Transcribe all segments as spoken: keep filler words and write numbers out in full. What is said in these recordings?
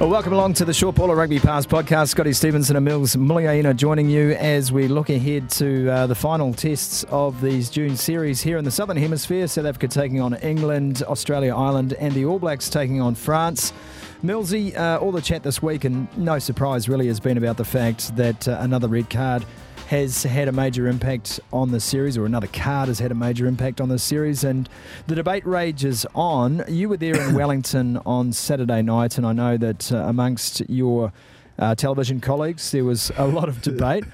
Well, welcome along to the Short Baller Rugby Pass podcast. Scotty Stevenson and Mills Muliaina joining you as we look ahead to uh, the final tests of these June series here in the Southern Hemisphere. South Africa taking on England, Australia, Ireland, and the All Blacks taking on France. Millsy, uh, all the chat this week, and no surprise really, has been about the fact that uh, another red card has had a major impact on the series, or another card has had a major impact on the series, and the debate rages on. You were there in Wellington on Saturday night, and I know that uh, amongst your uh, television colleagues there was a lot of debate.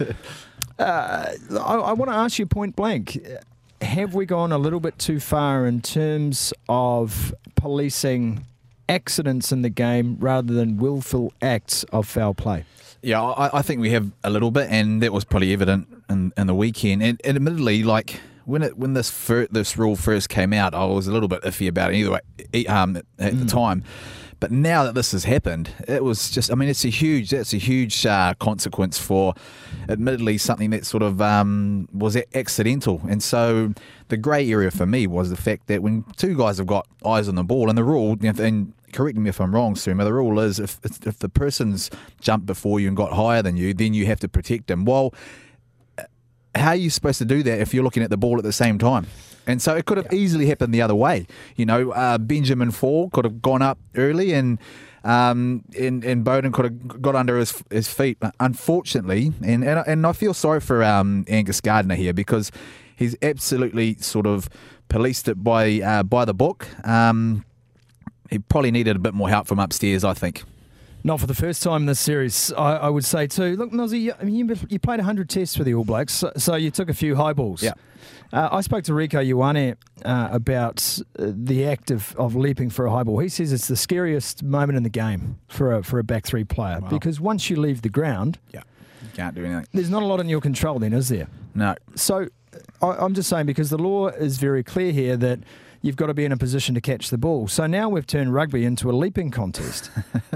Uh, I, I want to ask you point blank, have we gone a little bit too far in terms of policing accidents in the game rather than willful acts of foul play? Yeah, I, I think we have a little bit, and that was probably evident in, in the weekend. And, and admittedly, like when it when this fir- this rule first came out, I was a little bit iffy about it either way um, at mm. the time. But now that this has happened, it was just, I mean, it's a huge, that's a huge uh, consequence for, admittedly, something that sort of um, was accidental. And so the grey area for me was the fact that when two guys have got eyes on the ball, and the rule, and correct me if I'm wrong, Suma, the rule is if if the person's jumped before you and got higher than you, then you have to protect them. Well, how are you supposed to do that if you're looking at the ball at the same time? And so it could have yeah. easily happened the other way. You know, uh, Benjamin Fall could have gone up early, and um, and, and Beauden could have got under his his feet. Unfortunately, and and, and I feel sorry for um, Angus Gardner here, because he's absolutely sort of policed it by uh, by the book. Um, he probably needed a bit more help from upstairs, I think. Not for the first time in this series, I, I would say too. Look, Nozzy, I mean, you, you played one hundred tests for the All Blacks, so, so you took a few high balls. Yeah. Uh, I spoke to Rieko Ioane uh, about uh, the act of, of leaping for a high ball. He says it's the scariest moment in the game for a for a back three player, wow. because once you leave the ground, yeah, you can't do anything. There's not a lot in your control then, is there? No. So I, I'm just saying, because the law is very clear here that you've got to be in a position to catch the ball. So now we've turned rugby into a leaping contest.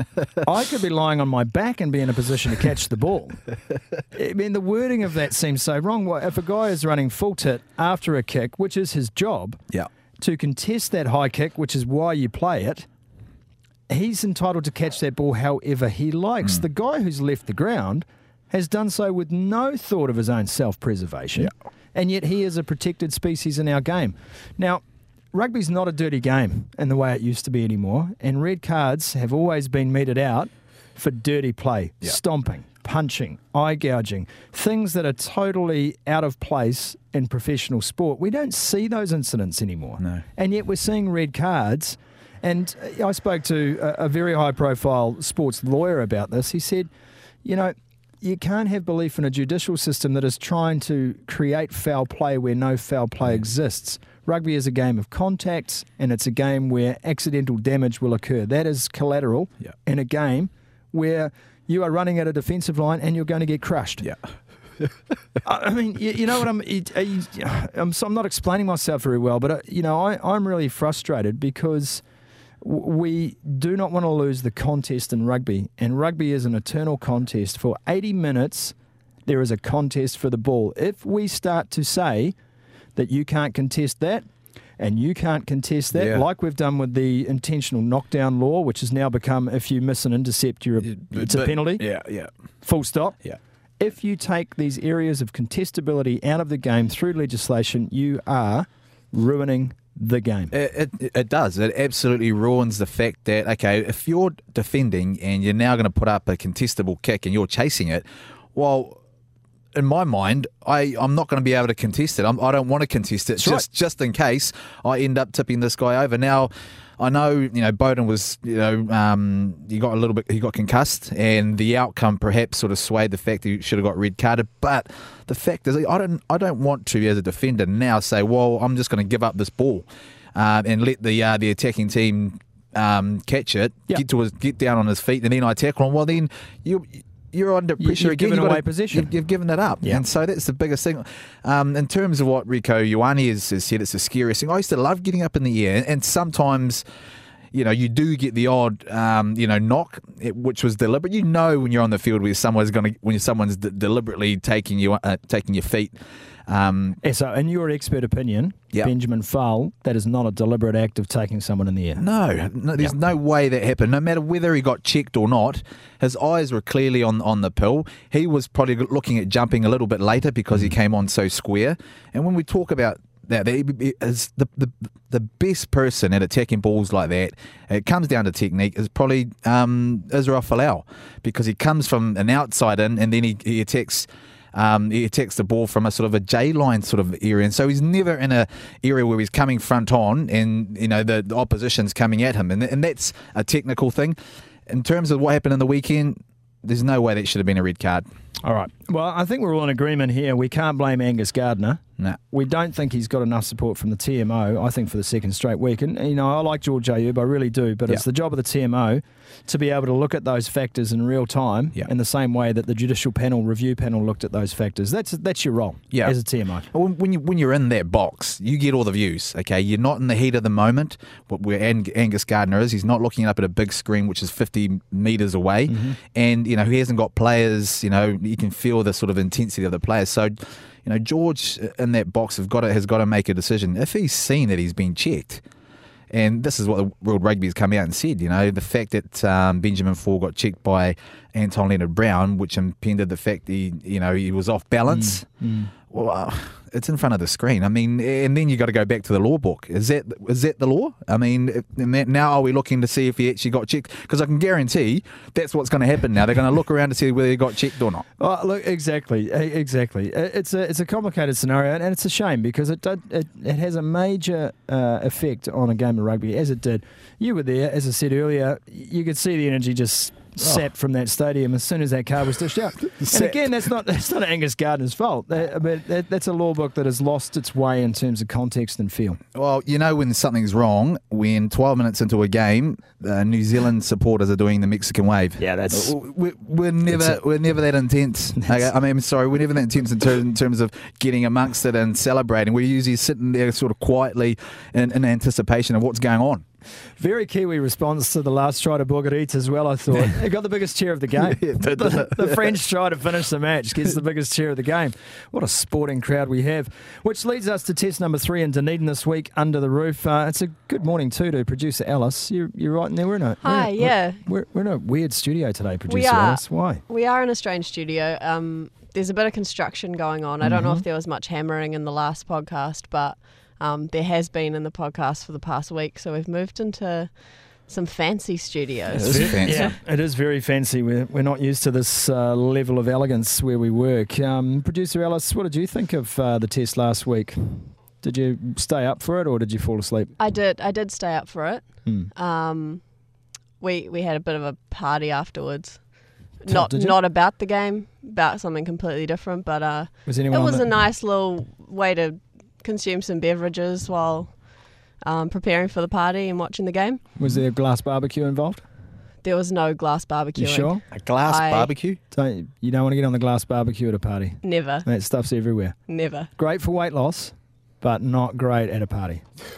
I could be lying on my back and be in a position to catch the ball. I mean, the wording of that seems so wrong. Well, if a guy is running full tit after a kick, which is his job, yeah. to contest that high kick, which is why you play it, he's entitled to catch that ball however he likes. Mm. The guy who's left the ground has done so with no thought of his own self-preservation, yeah. and yet he is a protected species in our game. Now, rugby's not a dirty game in the way it used to be anymore, and red cards have always been meted out for dirty play, yep. stomping, punching, eye gouging, things that are totally out of place in professional sport. We don't see those incidents anymore, no. and yet we're seeing red cards. And I spoke to a, a very high-profile sports lawyer about this. He said, you know, you can't have belief in a judicial system that is trying to create foul play where no foul play yeah. exists. Rugby is a game of contacts, and it's a game where accidental damage will occur. That is collateral yeah. in a game where you are running at a defensive line and you're going to get crushed. Yeah. I mean, you, you know what I'm... I'm, so I'm not explaining myself very well, but, uh, you know, I, I'm really frustrated because we do not want to lose the contest in rugby, and rugby is an eternal contest. For eighty minutes, there is a contest for the ball. If we start to say that you can't contest that, and you can't contest that, yeah. like we've done with the intentional knockdown law, which has now become, if you miss an intercept, you're a, it's but, a penalty. Yeah, yeah. Full stop. Yeah. If you take these areas of contestability out of the game through legislation, you are ruining the game. It, it, it does. It absolutely ruins the fact that, okay, if you're defending and you're now going to put up a contestable kick and you're chasing it, well, in my mind, I, I'm not going to be able to contest it. I'm, I don't want to contest it, That's just right. just in case I end up tipping this guy over. Now, I know, you know, Beauden was, you know, um, he got a little bit, he got concussed, and the outcome perhaps sort of swayed the fact that he should have got red carded. But the fact is, I don't, I don't want to, as a defender, now say, well, I'm just going to give up this ball uh, and let the uh, the attacking team um, catch it, yep. get to his, get down on his feet, and then I tackle him. Well, then you. You're under pressure you've again. Given you've away to, position. You've, you've given it up. Yeah. And so that's the biggest thing. Um, in terms of what Rieko Ioane has, has said, it's the scariest thing. I used to love getting up in the air, and sometimes, you know, you do get the odd, um, you know, knock, which was deliberate. You know when you're on the field where someone's going to, when someone's d- deliberately taking you, uh, taking your feet. Um, yeah, so in your expert opinion, yep. Benjamin Fowle, that is not a deliberate act of taking someone in the air. No, no there's yep. no way that happened. No matter whether he got checked or not, his eyes were clearly on, on the pill. He was probably looking at jumping a little bit later because he came on so square. And when we talk about that, he is the, the the best person at attacking balls like that, it comes down to technique, is probably um, Israel Folau, because he comes from an outside in and then he, he attacks Um, he attacks the ball from a sort of a J-line sort of area. And so he's never in a area where he's coming front on and, you know, the, the opposition's coming at him. And, and that's a technical thing. In terms of what happened in the weekend, there's no way that should have been a red card. All right. Well, I think we're all in agreement here. We can't blame Angus Gardner. No. We don't think he's got enough support from the T M O, I think, for the second straight week. And, you know, I like George Ayoub, I really do, but yeah. it's the job of the T M O to be able to look at those factors in real time yeah. in the same way that the judicial panel, review panel, looked at those factors. That's that's your role yeah. as a T M O. Well, when, you, when you're in that box, you get all the views, okay? You're not in the heat of the moment, but where Angus Gardner is, he's not looking up at a big screen, which is fifty metres away. Mm-hmm. And, you know, he hasn't got players, you know, you can feel the sort of intensity of the players. So, you know, George in that box have got to, has got to make a decision. If he's seen that he's been checked, and this is what the World Rugby has come out and said, you know, the fact that um, Benjamin Ford got checked by Anton Leonard-Brown, which impeded the fact that he, you know, he was off balance. Mm, mm. Well, uh, it's in front of the screen. I mean, and then you got to go back to the law book. Is that is that the law? I mean, if, and that, now are we looking to see if he actually got checked? Because I can guarantee that's what's going to happen now. They're going to look around to see whether he got checked or not. Oh, look, exactly, exactly. It's a it's a complicated scenario, and it's a shame because it did, it, it has a major uh, effect on a game of rugby, as it did. You were there, as I said earlier. You could see the energy just sapped from that stadium as soon as that card was dished out. And again, that's not that's not Angus Gardner's fault. That, but that, that's a law book that has lost its way in terms of context and feel. Well, you know when something's wrong, when twelve minutes into a game, uh, New Zealand supporters are doing the Mexican wave. Yeah, that's... We're, we're never we're never that intense. Okay? I mean, sorry, we're never that intense in, ter- in terms of getting amongst it and celebrating. We're usually sitting there sort of quietly in, in anticipation of what's going on. Very Kiwi response to the last try to Bogarits as well, I thought. He got the biggest cheer of the game. Yeah, the, the, the French try to finish the match gets the biggest cheer of the game. What a sporting crowd we have. Which leads us to test number three in Dunedin this week, Under the Roof. Uh, it's a good morning too to producer Alice. You're, you're right in there. We're in a, Hi, we're, yeah. We're, we're in a weird studio today, producer we are, Alice. Why? We are in a strange studio. Um, there's a bit of construction going on. I don't Mm-hmm. know if there was much hammering in the last podcast, but um, there has been in the podcast for the past week. So we've moved into some fancy studios. It is fancy. Yeah, it is very fancy. We're, we're not used to this uh, level of elegance where we work. Um, producer Alice, what did you think of uh, the test last week? Did you stay up for it or did you fall asleep? I did. I did stay up for it. Hmm. Um, we we had a bit of a party afterwards. Oh, Not did you? not about the game, about something completely different. But uh, Was it anyone on was the- a nice little way to consume some beverages while um, preparing for the party and watching the game. Was there a glass barbecue involved? There was no glass barbecue. You sure? A glass I- barbecue? Don't, you don't want to get on the glass barbecue at a party. Never, That stuff's everywhere. never. Great for weight loss, but not great at a party.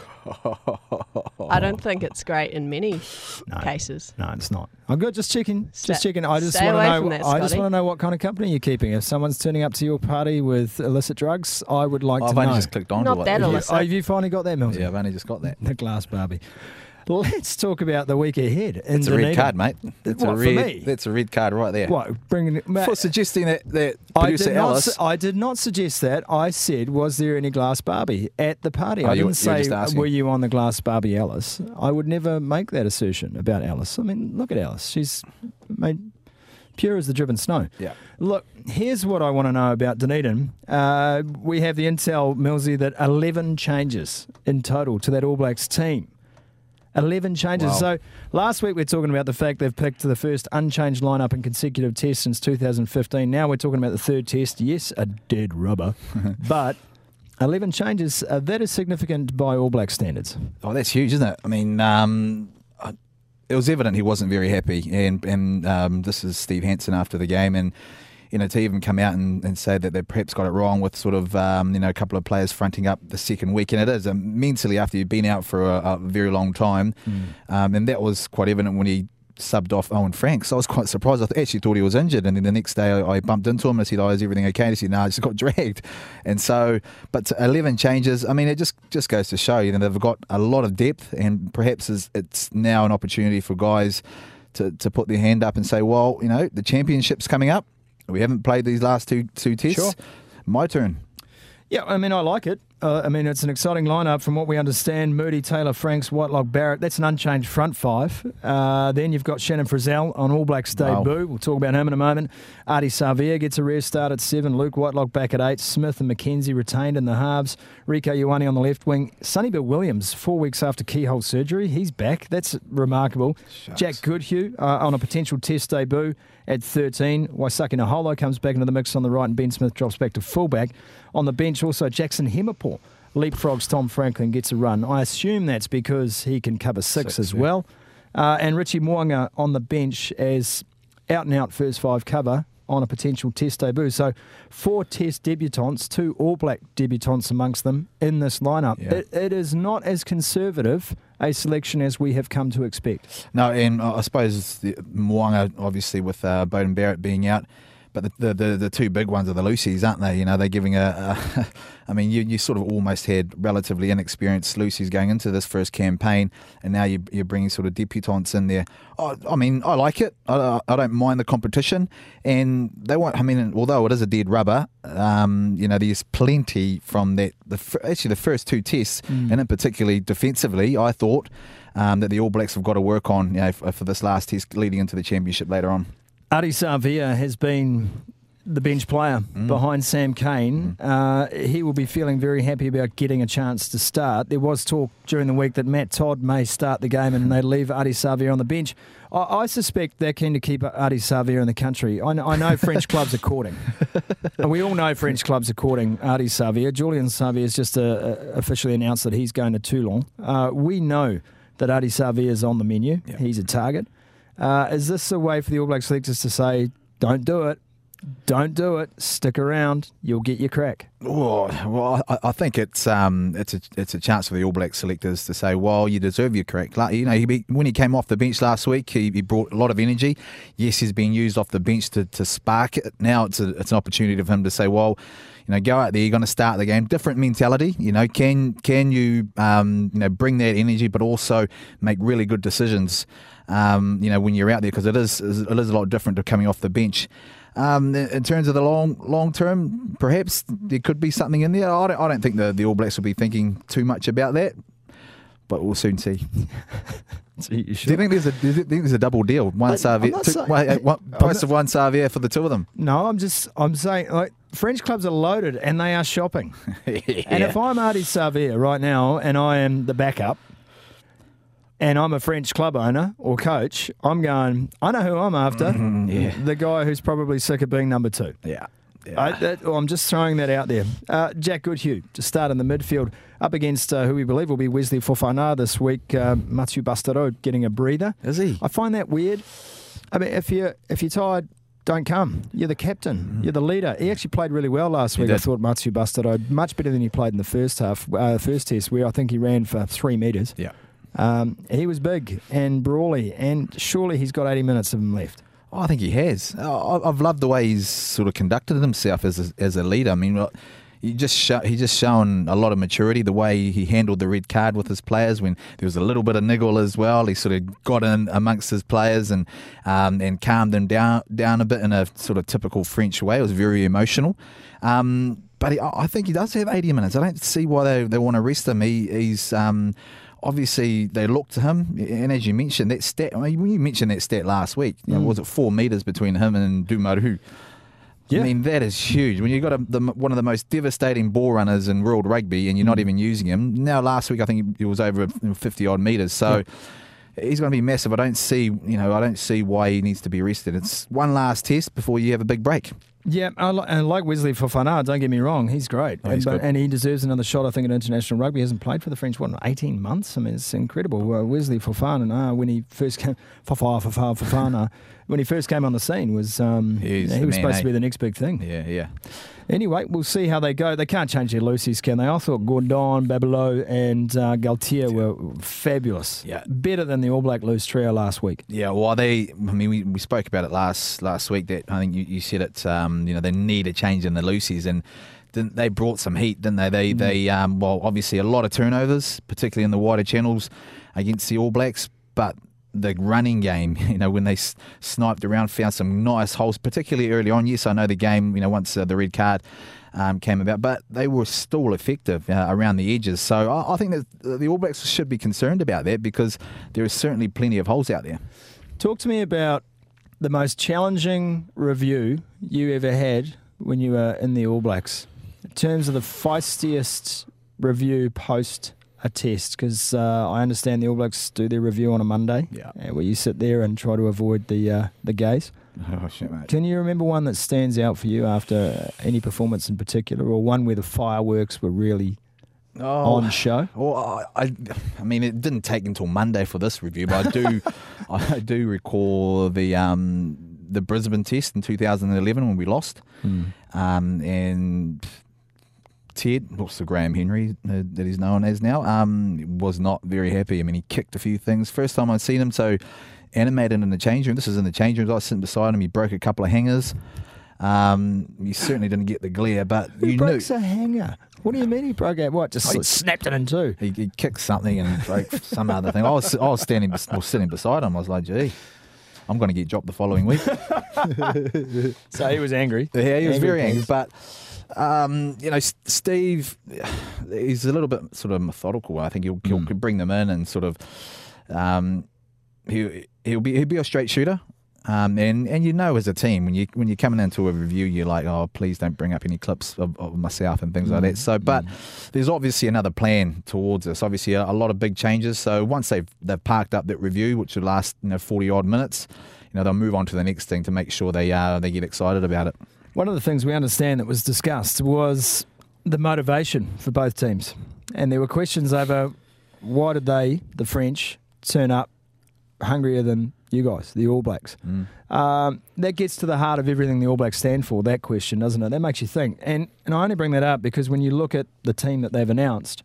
I don't think it's great in many No. cases. No, it's not. I'm good. Just checking. Stay- Just checking. I just stay want to away know. from that, I just Scotty. want to know what kind of company you're keeping. If someone's turning up to your party with illicit drugs, I would like I've to only know. just clicked on Not to that it. Have you, illicit. oh, have you finally got that, Milton? Yeah, I've only just got that. The glass Barbie. Let's talk about the week ahead. In It's a red Dunedin. card, mate. That's What, a for red. me? That's a red card right there. What? Bringing it, For suggesting that that I producer did, not, Alice. su- I did not suggest that. I said, was there any glass Barbie at the party? Oh, I you- didn't you were say, just asking. were you on the glass Barbie, Alice? I would never make that assertion about Alice. I mean, look at Alice. She's made pure as the driven snow. Yeah. Look, here's what I want to know about Dunedin. Uh, we have the intel, Millsy, that eleven changes in total to that All Blacks team. eleven changes. Wow. So last week we we're talking about the fact they've picked the first unchanged lineup in consecutive tests since two thousand fifteen. Now we're talking about the third test. Yes, a dead rubber. But eleven changes, uh, that is significant by All Black standards. Oh, that's huge, isn't it? I mean, um, I- it was evident he wasn't very happy, and and um, this is Steve Hansen after the game, and you know, to even come out and, and say that they perhaps got it wrong with sort of, um, you know, a couple of players fronting up the second week. And it is um, mentally after you've been out for a, a very long time. Mm. Um, and that was quite evident when he subbed off Owen Franks. I was quite surprised. I actually thought he was injured. And then the next day I, I bumped into him and I said, oh, is everything okay? And he said, no, I just got dragged. And so, but eleven changes, I mean, it just, just goes to show, you know, they've got a lot of depth, and perhaps it's, it's now an opportunity for guys to, to put their hand up and say, well, you know, the championship's coming up. We haven't played these last two two tests. Sure. My turn. Yeah, I mean, I like it. Uh, I mean, it's an exciting lineup from what we understand. Moody, Taylor, Franks, Whitelock, Barrett. That's an unchanged front five. Uh, then you've got Shannon Frizzell on All Blacks debut. Wow. We'll talk about him in a moment. Ardie Savea gets a rare start at seven. Luke Whitelock back at eight. Smith and McKenzie retained in the halves. Rico Ioane on the left wing. Sonny Bill Williams, four weeks after keyhole surgery. He's back. That's remarkable. Shucks. Jack Goodhue uh, on a potential test debut at thirteen. Waisake Naholo comes back into the mix on the right, and Ben Smith drops back to fullback. On the bench, also Jackson Hemapor leapfrogs Tom Franklin, gets a run. I assume that's because he can cover six, six as yeah. well. Uh, and Richie Mo'unga on the bench as out-and-out first five cover on a potential test debut. So four test debutants, two All Black debutants amongst them in this lineup. Yeah. It, it is not as conservative a selection as we have come to expect. No, and I suppose the, Mo'unga, obviously with uh, Beauden Barrett being out, but the, the the the two big ones are the Lucies, aren't they? You know, they're giving a, a I mean, you, you sort of almost had relatively inexperienced Lucies going into this first campaign, and now you, you're bringing sort of debutants in there. Oh, I mean, I like it. I, I don't mind the competition, and they won't. I mean, although it is a dead rubber, um, you know, there's plenty from that. The actually the first two tests, mm. and in particularly defensively, I thought um, that the All Blacks have got to work on, you know, for, for this last test leading into the championship later on. Ardie Savea has been the bench player mm. behind Sam Cane. Mm. Uh, he will be feeling very happy about getting a chance to start. There was talk during the week that Matt Todd may start the game and they leave Ardie Savea on the bench. I, I suspect they're keen to keep Ardie Savea in the country. I know, I know French clubs are courting. We all know French clubs are courting Ardie Savea. Julian Savea has just uh, officially announced that he's going to Toulon. Uh, we know that Ardie Savea is on the menu. Yep. He's a target. Uh, is this a way for the All Black selectors to say, don't do it, don't do it, stick around, you'll get your crack? Oh, well, I, I think it's um, it's a it's a chance for the All Black selectors to say, well, you deserve your crack. Like, you know, he, when he came off the bench last week, he, he brought a lot of energy. Yes, he's being used off the bench to, to spark it. Now it's a, it's an opportunity for him to say, well, you know, go out there, you're going to start the game. Different mentality, you know, can can you, um, you know, bring that energy, but also make really good decisions, um, you know, when you're out there, because it is it is a lot different to coming off the bench. Um, in terms of the long long term, perhaps there could be something in there. I don't, I don't think the, the All Blacks will be thinking too much about that, but we'll soon see. So you do you think there's a do you think there's a double deal? One Savea, two, saying, wait, one, price of one Savea for the two of them. No, I'm just I'm saying, like, French clubs are loaded and they are shopping. yeah. And if I'm Ardie Savea right now and I am the backup, and I'm a French club owner or coach, I'm going, I know who I'm after. Mm, yeah. The guy who's probably sick of being number two. Yeah. yeah. I, that, well, I'm just throwing that out there. Uh, Jack Goodhue to start in the midfield up against uh, who we believe will be Wesley Fofana this week. Uh, Mathieu Bastaro getting a breather. Is he? I find that weird. I mean, if you're, if you're tired, don't come. You're the captain. Mm. You're the leader. He actually played really well last he week. Did. I thought Mathieu Bastaro much better than he played in the first half, uh, first test, where I think he ran for three metres. Yeah. Um, he was big and brawly, and surely he's got eighty minutes of him left. Oh, I think he has. I've loved the way he's sort of conducted himself as a, as a leader. I mean, he just show, he just shown a lot of maturity. The way he handled the red card with his players when there was a little bit of niggle as well. He sort of got in amongst his players and um, and calmed them down down a bit in a sort of typical French way. It was very emotional. Um, but he, I think he does have eighty minutes. I don't see why they they want to rest him. He, he's um, Obviously, they look to him, and as you mentioned, that stat. I mean, when you mentioned that stat last week, you know, mm. was it four metres between him and Dumaru? Yeah. I mean, that is huge. When you've got a, the, one of the most devastating ball runners in world rugby, and you're not even using him. Now, last week, I think it was over fifty odd metres. So. Yeah. He's going to be massive. I don't see, you know, I don't see why he needs to be rested. It's one last test before you have a big break. Yeah, I li- and like Wesley Fofana, don't get me wrong, he's great. Oh, he's and, good. and he deserves another shot, I think, at international rugby. He hasn't played for the French, what, in eighteen months? I mean, it's incredible. Uh, Wesley Fofana, uh, when he first came, Fofana, Fofana, Fofana, when he first came on the scene, was um, He's yeah, he the was man, supposed eh? to be the next big thing. Yeah, yeah. Anyway, we'll see how they go. They can't change their loosies, can they? I thought Gordon, Babelot and uh, Galtier were fabulous. Yeah. Better than the All Black loose trio last week. Yeah, well, they. I mean, we, we spoke about it last last week. That I think you, you said it. Um, you know, they need a change in the loosies, and didn't, they brought some heat, didn't they? They mm. they um, well, obviously a lot of turnovers, particularly in the wider channels against the All Blacks, but the running game, you know, when they s- sniped around, found some nice holes, particularly early on. Yes, I know the game, you know, once uh, the red card um, came about, but they were still effective uh, around the edges. So I, I think that the All Blacks should be concerned about that, because there is certainly plenty of holes out there. Talk to me about the most challenging review you ever had when you were in the All Blacks, in terms of the feistiest review post a test, because uh, I understand the All Blacks do their review on a Monday, Yeah. uh, where you sit there and try to avoid the uh, the gaze. Oh, shit, mate. Can you remember one that stands out for you after any performance in particular, or one where the fireworks were really Oh, on show? Well, I, I, I mean, it didn't take until Monday for this review, but I do, I do recall the um, the Brisbane test in two thousand eleven when we lost, Hmm. um, and Ted, also Graham Henry, uh, that he's known as now, um, was not very happy. I mean, he kicked a few things. First time I'd seen him so animated in the change room. This is in the change room. I was sitting beside him. He broke a couple of hangers. Um, he certainly didn't get the glare, but Who you breaks knew. a hanger? What do you mean he broke out? What, just Oh, he- snapped it in two? He, he kicked something and broke some other thing. I was I was standing, bes- I was sitting beside him. I was like, gee, I'm going to get dropped the following week. So he was angry. Yeah, he was Angry very angry. pants. But, um, you know, S- Steve, he's a little bit sort of methodical. I think he'll, he'll Mm. bring them in and sort of, um, he, he'll be he'll be a straight shooter. Um, and, and you know, as a team, when you when you're coming into a review, you're like, oh, please don't bring up any clips of, of myself and things like that. So, but there's obviously another plan towards this. Obviously, a, a lot of big changes. So once they've they've parked up that review, which will last you know forty odd minutes, you know they'll move on to the next thing to make sure they uh, they get excited about it. One of the things we understand that was discussed was the motivation for both teams. And there were questions over why did they, the French, turn up hungrier than you guys, the All Blacks. Mm. Um, that gets to the heart of everything the All Blacks stand for, that question, doesn't it? That makes you think. And, and I only bring that up because when you look at the team that they've announced,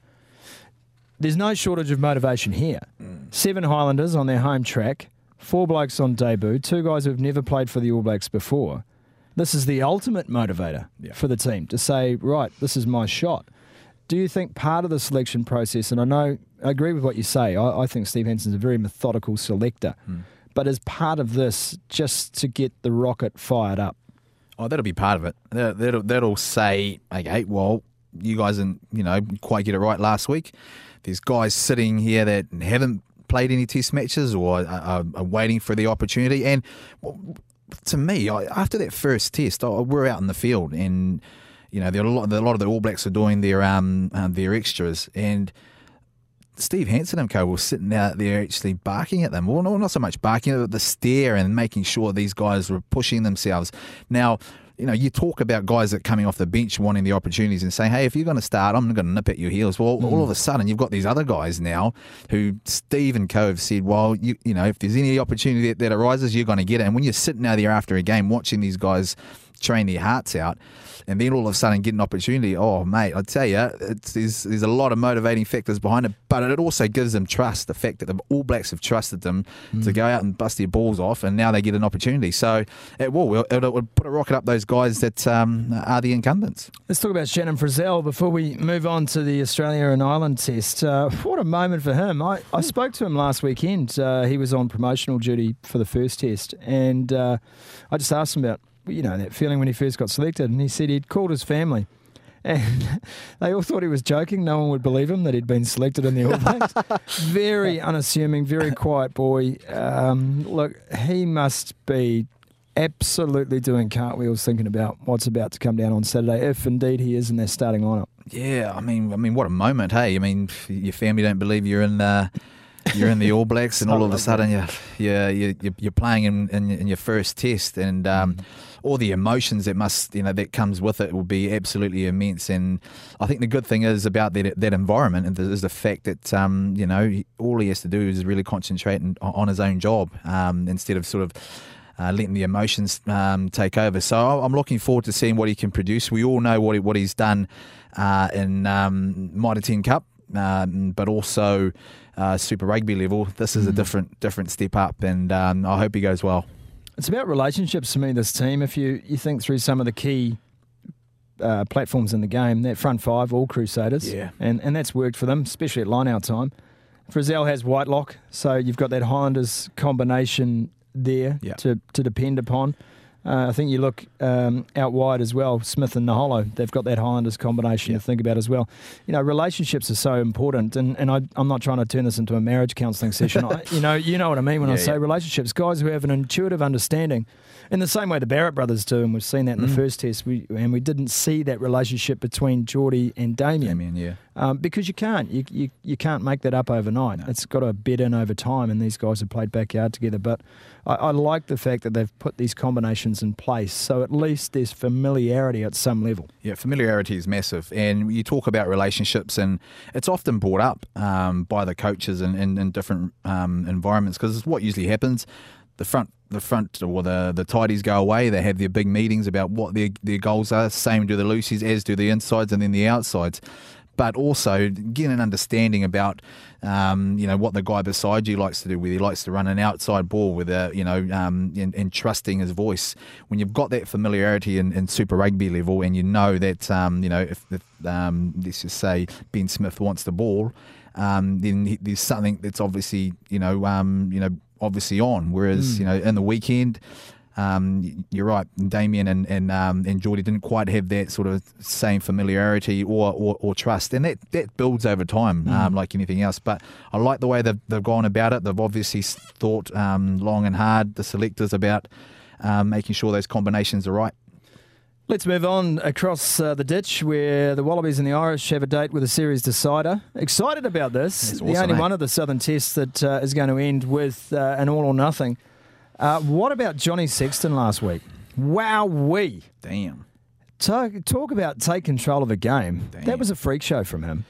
there's no shortage of motivation here. Mm. Seven Highlanders on their home track, four blokes on debut, two guys who've never played for the All Blacks before. This is the ultimate motivator Yeah. for the team to say, right, this is my shot. Do you think part of the selection process, and I know, I agree with what you say, I, I think Steve Hansen's a very methodical selector, Mm. but as part of this, just to get the rocket fired up? Oh, that'll be part of it. That- That'll, that'll say, okay, well, you guys didn't, you know, quite get it right last week. There's guys sitting here that haven't played any test matches or are, are, are waiting for the opportunity. And well, to me, I, after that first test, I, we're out in the field and, you know, there are a, lot, a lot of the All Blacks are doing their um, um their extras, and Steve Hansen and co were sitting out there actually barking at them. Well, no, not so much barking, but the stare and making sure these guys were pushing themselves. Now, you know, you talk about guys that are coming off the bench wanting the opportunities and saying, hey, if you're going to start, I'm going to nip at your heels. Well, mm. all of a sudden, you've got these other guys now who Steve and co have said, well, you, you know, if there's any opportunity that, that arises, you're going to get it. And when you're sitting out there after a game watching these guys train their hearts out, and then all of a sudden get an opportunity, oh, mate, I tell you, it's, there's, there's a lot of motivating factors behind it, but it also gives them trust, the fact that the All Blacks have trusted them mm. to go out and bust their balls off, and now they get an opportunity. So it will, it, it will put a rocket up those guys that um, are the incumbents. Let's talk about Shannon Frizzell before we move on to the Australia and Ireland test. Uh, what a moment for him. I, I spoke to him last weekend. Uh, he was on promotional duty for the first test, and uh, I just asked him about, you know, that feeling when he first got selected, and he said he'd called his family and they all thought he was joking. No one would believe him that he'd been selected in the All Blacks. Very unassuming, very quiet boy. Um, look, he must be absolutely doing cartwheels thinking about what's about to come down on Saturday, if indeed he is in their starting lineup. Yeah, I mean, I mean, what a moment, hey? I mean, your family don't believe you're in uh, you're in the All Blacks, and all of a sudden you're you're you're, you're playing in, in, in your first test, and um, all the emotions that must, you know, that comes with it will be absolutely immense. And I think the good thing is about that that environment is the fact that, um, you know, all he has to do is really concentrate on his own job um, instead of sort of Uh, letting the emotions um, take over. So I'm looking forward to seeing what he can produce. We all know what he, what he's done uh, in um, Mitre ten Cup, um, but also uh, Super Rugby level. This is mm. a different different step up, and um, I hope he goes well. It's about relationships for me, this team. If you, you think through some of the key uh, platforms in the game, that front five, all Crusaders, yeah. and, and that's worked for them, especially at line-out time. Frizzell has Whitelock, so you've got that Highlanders combination there yeah. to, to depend upon. Uh, I think you look um, out wide as well, Smith and Naholo, they've got that Highlanders combination yeah. to think about as well. You know, relationships are so important, and, and I, I'm not trying to turn this into a marriage counselling session. I, you know you know what I mean when yeah, I say yeah. relationships. Guys who have an intuitive understanding, in the same way the Barrett brothers do, and we've seen that in mm. the first test, we, and we didn't see that relationship between Geordie and Damien. Damien, yeah. Um, because you can't. You, you you can't make that up overnight. No. It's got to bed in over time, and these guys have played backyard together. But I, I like the fact that they've put these combinations in place, so at least there's familiarity at some level. Yeah, familiarity is massive. And you talk about relationships, and it's often brought up um, by the coaches in, in, in different um, environments, because what usually happens, the front the front or the the tidies go away, they have their big meetings about what their, their goals are, same do the loosies, as do the insides and then the outsides. But also get an understanding about, um, you know, what the guy beside you likes to do, whether he likes to run an outside ball, with a, you know, um, and, and trusting his voice. When you've got that familiarity in, in Super Rugby level, and you know that, um, you know, if, if um, let's just say Ben Smith wants the ball, um, then he, there's something that's obviously, you know, um, you know, obviously on. Whereas, mm. you know, in the weekend. Um, you're right, Damien and and um, and Geordie didn't quite have that sort of same familiarity or, or, or trust, and that, that builds over time, mm. um, like anything else. But I like the way they've, they've gone about it. They've obviously thought um, long and hard, the selectors, about um, making sure those combinations are right. Let's move on across uh, the ditch, where the Wallabies and the Irish have a date with a series decider. Excited about this. That's the awesome, only eh? one of the Southern Tests that uh, is going to end with uh, an all or nothing. Uh, what about Johnny Sexton last week? Wow-wee. Damn. Talk, talk about take control of a game. Damn. That was a freak show from him.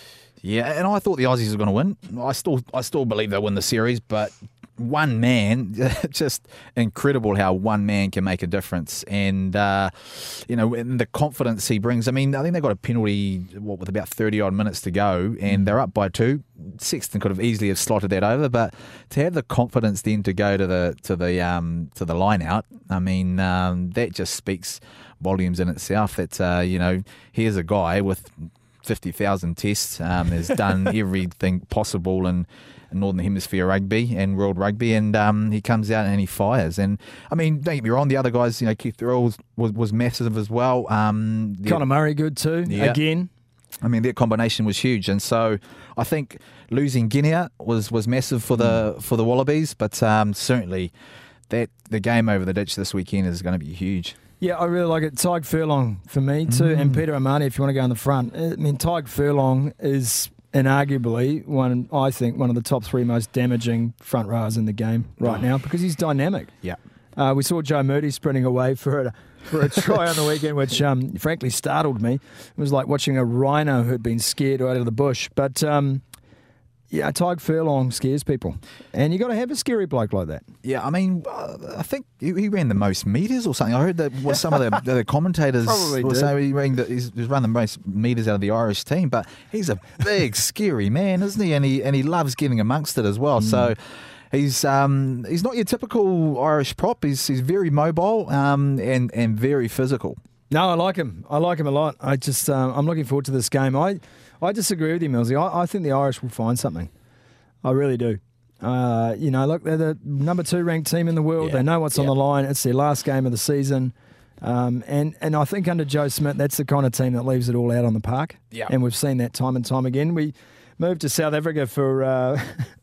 Yeah, and I thought the Aussies were going to win. I still I still believe they'll win the series, but one man, just incredible how one man can make a difference. And, uh, you know, and the confidence he brings. I mean, I think they got a penalty, what, with about thirty-odd minutes to go, and they're up by two. Sexton could have easily have slotted that over, but to have the confidence then to go to the to the um, to the line out, I mean, um, that just speaks volumes in itself. That, uh, you know, here's a guy with fifty thousand tests, um, has done everything possible in, in Northern Hemisphere rugby and world rugby, and um, he comes out and he fires. And I mean, don't get me wrong, the other guys, you know, Keith Thurl was, was, was massive as well. Um, Conor Murray good too, yeah. again. I mean, their combination was huge, and so I think losing Guinea was, was massive for the for the Wallabies, but um, certainly that the game over the ditch this weekend is going to be huge. Yeah, I really like it. Tyg Furlong for me too, mm. and Peter Amani if you want to go in the front. I mean, Tyg Furlong is inarguably one, I think, one of the top three most damaging front rowers in the game right now, because he's dynamic. Yeah. Uh, we saw Joe Moody sprinting away for a, for a try on the weekend, which um, frankly startled me. It was like watching a rhino who had been scared out of the bush. But um, yeah, Tyg Furlong scares people, and you got to have a scary bloke like that. Yeah, I mean, uh, I think he, he ran the most meters or something. I heard that was some of the, the commentators were saying he ran the, he's, he's run the most meters out of the Irish team. But he's a big, scary man, isn't he? And he and he loves getting amongst it as well. Mm. So. He's um he's not your typical Irish prop. He's he's very mobile um and, and very physical. No, I like him. I like him a lot. I just um, I'm looking forward to this game. I, I disagree with you, Millsy. I, I think the Irish will find something. I really do. Uh, you know, look, they're the number two ranked team in the world. Yeah. They know what's yeah. on the line. It's their last game of the season. Um, and, and I think under Joe Smith, that's the kind of team that leaves it all out on the park. Yeah. And we've seen that time and time again. We moved to South Africa for... Uh,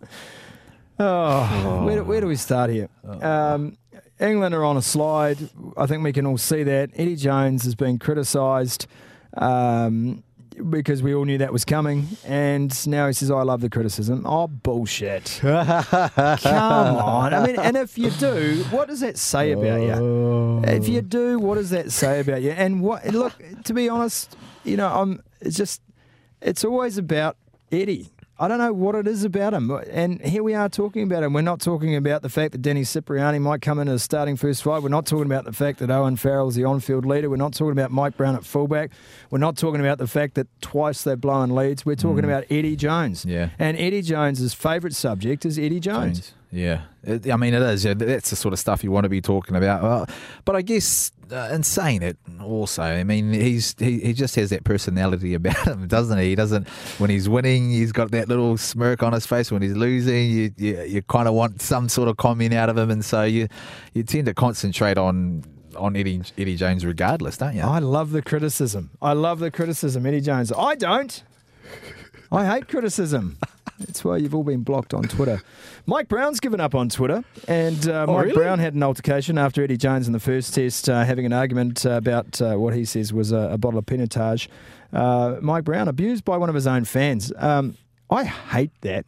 Oh, where, where do we start here? Um, England are on a slide. I think we can all see that. Eddie Jones has been criticised. Um, because we all knew that was coming. And now he says, I love the criticism. Oh, bullshit. Come on. I mean, and if you do, what does that say about you? If you do, what does that say about you? And what? Look, to be honest, you know, I'm. It's just, it's always about Eddie. I don't know what it is about him. And here we are talking about him. We're not talking about the fact that Denny Cipriani might come in as starting first five. We're not talking about the fact that Owen Farrell's the on-field leader. We're not talking about Mike Brown at fullback. We're not talking about the fact that twice they've blown leads. We're talking mm. about Eddie Jones. Yeah. And Eddie Jones' favourite subject is Eddie Jones. Jones. Yeah. It, I mean, it is. Yeah, that's the sort of stuff you want to be talking about. Well, but I guess uh, in saying it also, I mean, he's he, he just has that personality about him, doesn't he? He doesn't, when he's winning, he's got that little smirk on his face. When he's losing, you you, you kind of want some sort of comment out of him. And so you, you tend to concentrate on on Eddie, Eddie Jones regardless, don't you? I love the criticism. I love the criticism, Eddie Jones. I don't. I hate criticism. That's why you've all been blocked on Twitter. Mike Brown's given up on Twitter, and uh, oh, Mike really? Brown had an altercation after Eddie Jones in the first test uh, having an argument uh, about uh, what he says was a, a bottle of Pinotage. Uh, Mike Brown abused by one of his own fans. Um, I hate that.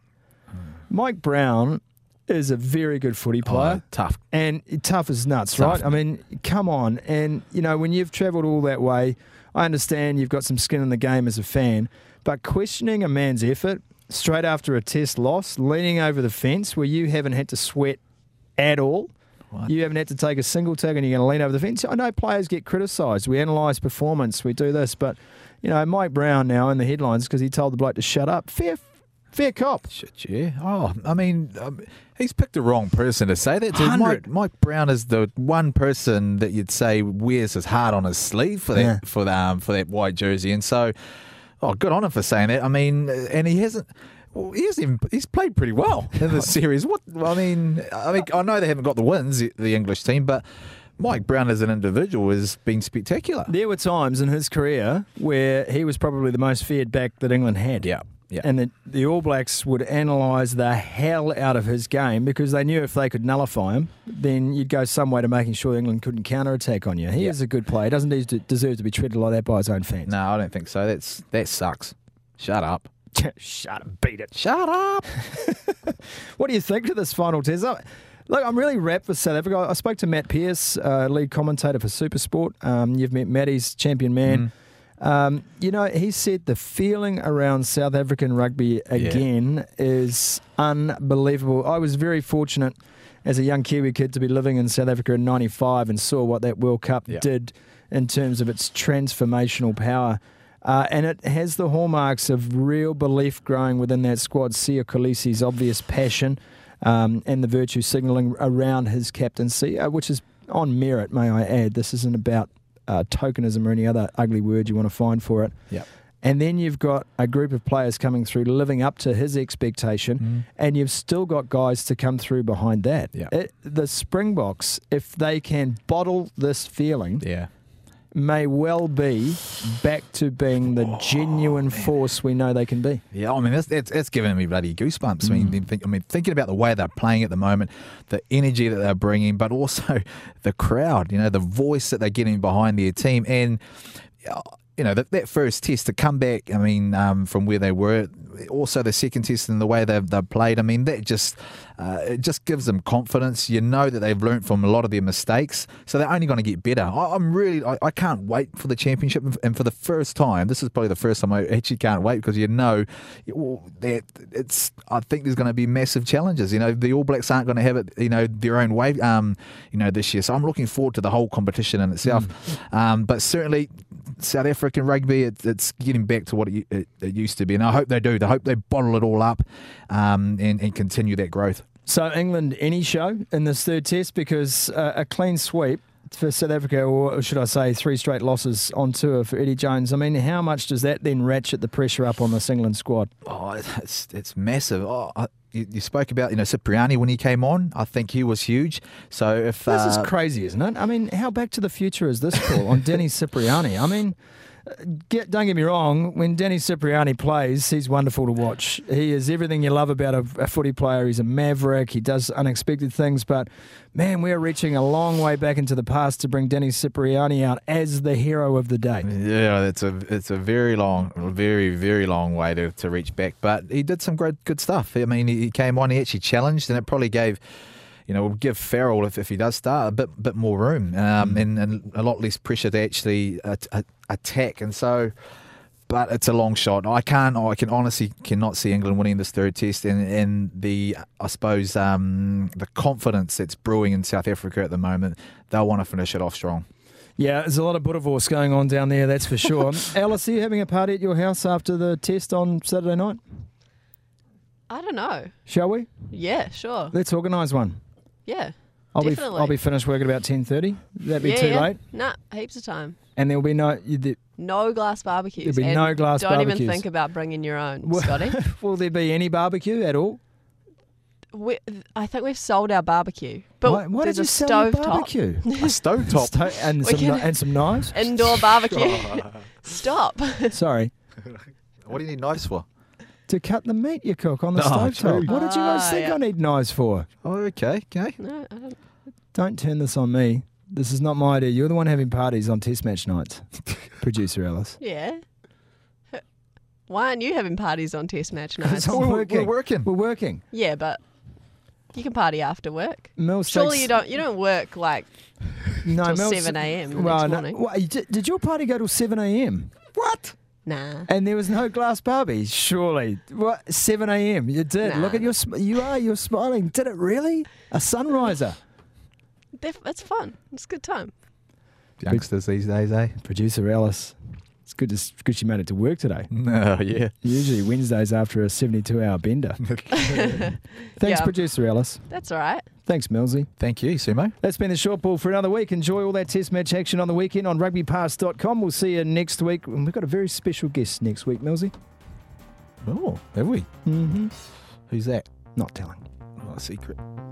Mike Brown is a very good footy player. Oh, tough. And tough as nuts, Tough. right? I mean, come on. And, you know, when you've travelled all that way, I understand you've got some skin in the game as a fan, but questioning a man's effort straight after a test loss, leaning over the fence where you haven't had to sweat at all. What? You haven't had to take a single tag and you're going to lean over the fence. I know players get criticised. We analyse performance. We do this. But, you know, Mike Brown now in the headlines because he told the bloke to shut up. Fair fair cop. Shit, yeah. Oh, I mean, um, he's picked the wrong person to say that to. Mike, Mike Brown is the one person that you'd say wears his heart on his sleeve for that, Yeah. for, the, um, for that white jersey. And so... Oh, good on him for saying that. I mean, and he hasn't. Well, he hasn't even, he's played pretty well in this series. What I mean, I mean, I know they haven't got the wins, the, the English team, but Mike Brown as an individual has been spectacular. There were times in his career where he was probably the most feared back that England had. Yeah. Yeah. And the, the All Blacks would analyse the hell out of his game because they knew if they could nullify him, then you'd go some way to making sure England couldn't counter-attack on you. He Yeah. is a good player. He doesn't de- deserve to be treated like that by his own fans. No, I don't think so. That's That sucks. Shut up. Shut up, beat it. Shut up. What do you think of this final test? I- Look, I'm really wrapped for South Africa. I spoke to Matt Pearce, uh, lead commentator for Supersport. Um, you've met Matt, he's champion man. Mm. Um, you know, he said the feeling around South African rugby again is unbelievable. I was very fortunate as a young Kiwi kid to be living in South Africa in ninety-five and saw what that World Cup Yeah. did in terms of its transformational power. Uh, and it has the hallmarks of real belief growing within that squad. Siya Kolisi's obvious passion um, and the virtue signalling around his captaincy, uh, which is on merit, may I add. This isn't about Uh, tokenism or any other ugly word you want to find for it. Yep. And then you've got a group of players coming through living up to his expectation, Mm. and you've still got guys to come through behind that. Yep. It, the Springboks, if they can bottle this feeling, Yeah. may well be back to being the genuine force we know they can be. Yeah, I mean, that's, that's, that's giving me bloody goosebumps. I mean, Mm. think, I mean, thinking about the way they're playing at the moment, the energy that they're bringing, but also the crowd, you know, the voice that they're getting behind their team. And, uh, you know, that, that first test to come back, I mean, um, from where they were, also the second test and the way they've, they've played, I mean, that just uh, it just gives them confidence. You know that they've learnt from a lot of their mistakes, so they're only going to get better. I, I'm really, I, I can't wait for the championship, and for the first time, this is probably the first time I actually can't wait because you know that it's. I think there's going to be massive challenges. You know, the All Blacks aren't going to have it, you know, their own way, um, you know, this year. So I'm looking forward to the whole competition in itself. Mm. Um, but certainly, South African rugby, it, it's getting back to what it, it, it used to be, and I hope they do. I hope they bottle it all up um, and, and continue that growth. So England, any show in this third test? Because uh, a clean sweep for South Africa, or should I say three straight losses on tour for Eddie Jones. I mean, how much does that then ratchet the pressure up on this England squad? Oh, it's it's massive. Oh, I, you, you spoke about, you know, Cipriani when he came on. I think he was huge. So if This uh, is crazy, isn't it? I mean, how back to the future is this, Paul, on Denny Cipriani? I mean, Get, don't get me wrong, when Danny Cipriani plays, he's wonderful to watch. He is everything you love about a, a footy player. He's a maverick. He does unexpected things. But, man, we're reaching a long way back into the past to bring Danny Cipriani out as the hero of the day. Yeah, it's a it's a very long, very, very long way to, to reach back. But he did some great, good stuff. I mean, he came on, he actually challenged, and it probably gave... You know, we'll give Farrell, if, if he does start, a bit bit more room um, mm. and, and a lot less pressure to actually uh, uh, attack. And so, but it's a long shot. I can't, I can honestly cannot see England winning this third test. And, and the, I suppose, um, the confidence that's brewing in South Africa at the moment, they'll want to finish it off strong. Yeah, there's a lot of Buttervorst going on down there, that's for sure. Alice, are you having a party at your house after the test on Saturday night? I don't know. Shall we? Yeah, sure. Let's organise one. Yeah, I'll definitely. be I'll be finished work at about ten thirty. That'd be yeah, too yeah. late. Nah, heaps of time. And there'll be no you, there, no glass barbecues. There'll be and no glass don't barbecues. Don't even think about bringing your own, Will, Scotty. Will there be any barbecue at all? We, I think we've sold our barbecue. But why why there's did you a sell stove your barbecue? A stove top Sto- and We some can- kni- and some knives. Indoor barbecue. Stop. Sorry, What do you need knives for? to cut the meat you cook on the Oh, stove top. true. What did you guys Ah, think yeah. I need knives for? Oh, okay, okay. No, I don't. Don't turn this on me. This is not my idea. You're the one having parties on test match nights. Producer Alice. Yeah. Why aren't you having parties on test match nights? I'm We're, working. we're working. We're working. Yeah, but you can party after work. Mills Surely takes- you don't. You don't work like no, till Mills- seven a.m. the Well, next no, morning. what, you did, did your party go till seven a.m.? What? Nah. And there was no glass Barbie, surely. What? seven a.m. You did. Nah. Look at your. sm- You are. You're smiling. Did it really? A sunriser. They're- It's fun. It's a good time. Youngsters these days, eh? Producer Alice. It's good. To, s- good she made it to work today. No, yeah. Usually Wednesdays after a seventy-two hour bender. Thanks, Yeah. Producer Alice. That's all right. Thanks, Millsy. Thank you, Sumo. That's been the short ball for another week. Enjoy all that test match action on the weekend on rugby pass dot com. We'll see you next week. And we've got a very special guest next week, Millsy. Oh, have we? Mm-hmm. Who's that? Not telling. Oh, secret.